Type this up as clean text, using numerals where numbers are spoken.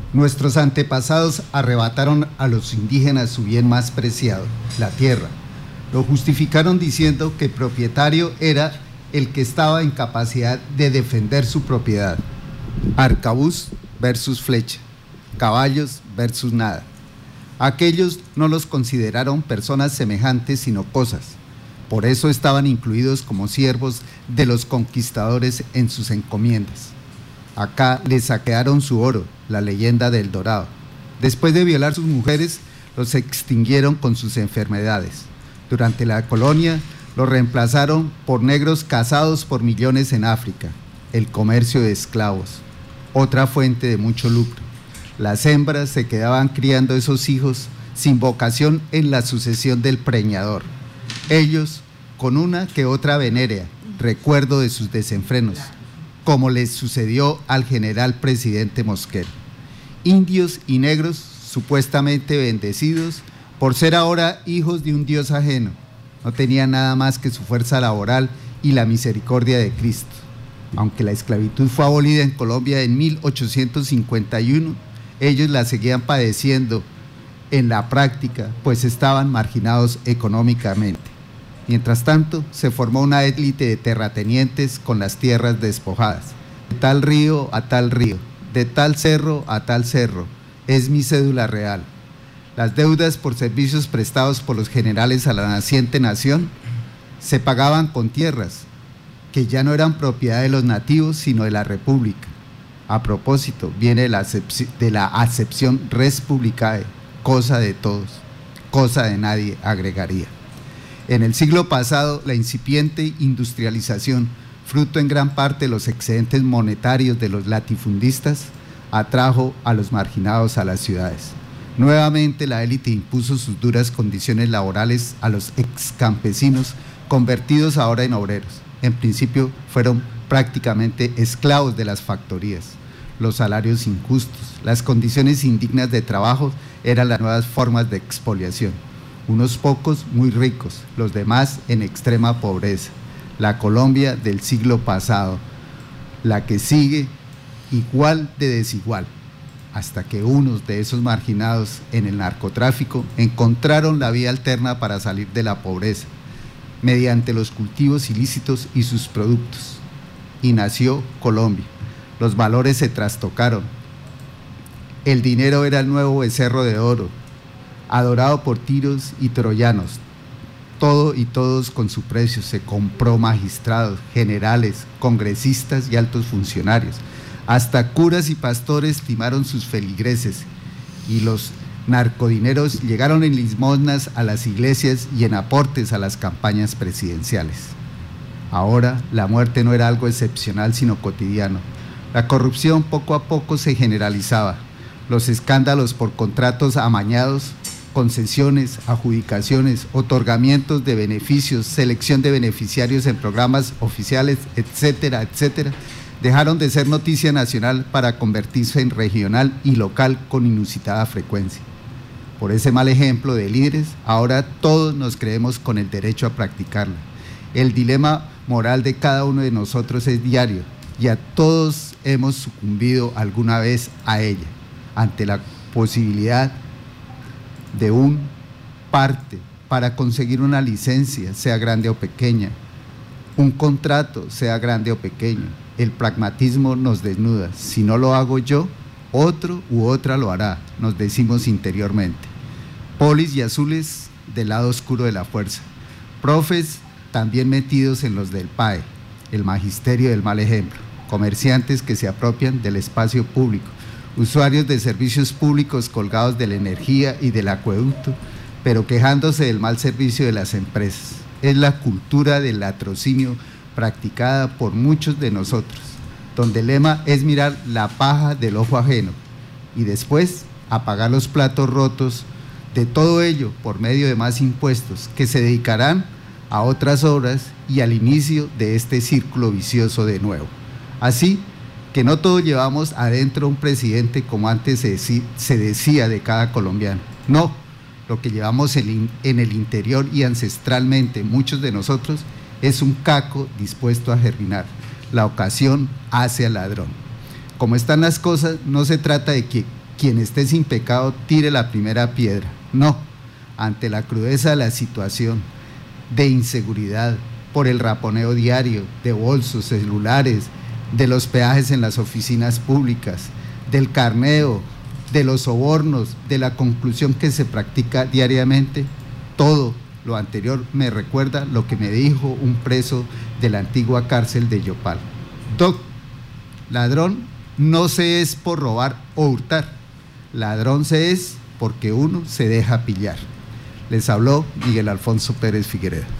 Nuestros antepasados arrebataron a los indígenas su bien más preciado, la tierra. Lo justificaron diciendo que propietario era el que estaba en capacidad de defender su propiedad. Arcabuz versus flecha, caballos versus nada. Aquellos no los consideraron personas semejantes sino cosas. Por eso estaban incluidos como siervos de los conquistadores en sus encomiendas. Acá les saquearon su oro, la leyenda del Dorado. Después de violar sus mujeres, los extinguieron con sus enfermedades. Durante la colonia, los reemplazaron por negros cazados por millones en África, el comercio de esclavos, otra fuente de mucho lucro. Las hembras se quedaban criando esos hijos sin vocación en la sucesión del preñador. Ellos, con una que otra venérea, recuerdo de sus desenfrenos, como les sucedió al general presidente Mosquera. Indios y negros supuestamente bendecidos por ser ahora hijos de un Dios ajeno, no tenían nada más que su fuerza laboral y la misericordia de Cristo. Aunque la esclavitud fue abolida en Colombia en 1851, ellos la seguían padeciendo en la práctica, pues estaban marginados económicamente. Mientras tanto, se formó una élite de terratenientes con las tierras despojadas. De tal río a tal río, de tal cerro a tal cerro, es mi cédula real. Las deudas por servicios prestados por los generales a la naciente nación se pagaban con tierras que ya no eran propiedad de los nativos, sino de la República. A propósito, viene de la acepción res publicae, cosa de todos, cosa de nadie, agregaría. En el siglo pasado, la incipiente industrialización, fruto en gran parte de los excedentes monetarios de los latifundistas, atrajo a los marginados a las ciudades. Nuevamente, la élite impuso sus duras condiciones laborales a los excampesinos, convertidos ahora en obreros. En principio, fueron prácticamente esclavos de las factorías. Los salarios injustos, las condiciones indignas de trabajo eran las nuevas formas de expoliación. Unos pocos muy ricos, los demás en extrema pobreza. La Colombia del siglo pasado, la que sigue igual de desigual, hasta que unos de esos marginados en el narcotráfico encontraron la vía alterna para salir de la pobreza, mediante los cultivos ilícitos y sus productos. Y nació Colombia. Los valores se trastocaron. El dinero era el nuevo becerro de oro, adorado por tiros y troyanos. Todo y todos con su precio se compró magistrados, generales, congresistas y altos funcionarios. Hasta curas y pastores timaron sus feligreses, y los narcodineros llegaron en limosnas a las iglesias y en aportes a las campañas presidenciales. Ahora la muerte no era algo excepcional sino cotidiano. La corrupción poco a poco se generalizaba. Los escándalos por contratos amañados, concesiones, adjudicaciones, otorgamientos de beneficios, selección de beneficiarios en programas oficiales, etcétera, etcétera, dejaron de ser noticia nacional para convertirse en regional y local con inusitada frecuencia. Por ese mal ejemplo de líderes, ahora todos nos creemos con el derecho a practicarla. El dilema moral de cada uno de nosotros es diario, y a todos hemos sucumbido alguna vez a ella, ante la posibilidad de un parte para conseguir una licencia, sea grande o pequeña, un contrato, sea grande o pequeño. El pragmatismo nos desnuda. Si no lo hago yo, otro u otra lo hará, nos decimos interiormente. Polis y azules del lado oscuro de la fuerza. Profes también metidos en los del PAE, el magisterio del mal ejemplo. Comerciantes que se apropian del espacio público. Usuarios de servicios públicos colgados de la energía y del acueducto, pero quejándose del mal servicio de las empresas. Es la cultura del latrocinio practicada por muchos de nosotros, donde el lema es mirar la paja del ojo ajeno y después apagar los platos rotos de todo ello por medio de más impuestos que se dedicarán a otras obras y al inicio de este círculo vicioso de nuevo. Así que no todos llevamos adentro un presidente como antes se decía de cada colombiano. No, lo que llevamos en el interior y ancestralmente muchos de nosotros es un caco dispuesto a germinar. La ocasión hace al ladrón. Como están las cosas, no se trata de que quien esté sin pecado tire la primera piedra. No, ante la crudeza de la situación de inseguridad por el raponeo diario de bolsos, celulares, de los peajes en las oficinas públicas, del carneo, de los sobornos, de la conclusión que se practica diariamente, todo lo anterior me recuerda lo que me dijo un preso de la antigua cárcel de Yopal. Doc, ladrón no se es por robar o hurtar, ladrón se es porque uno se deja pillar. Les habló Miguel Alfonso Pérez Figueredo.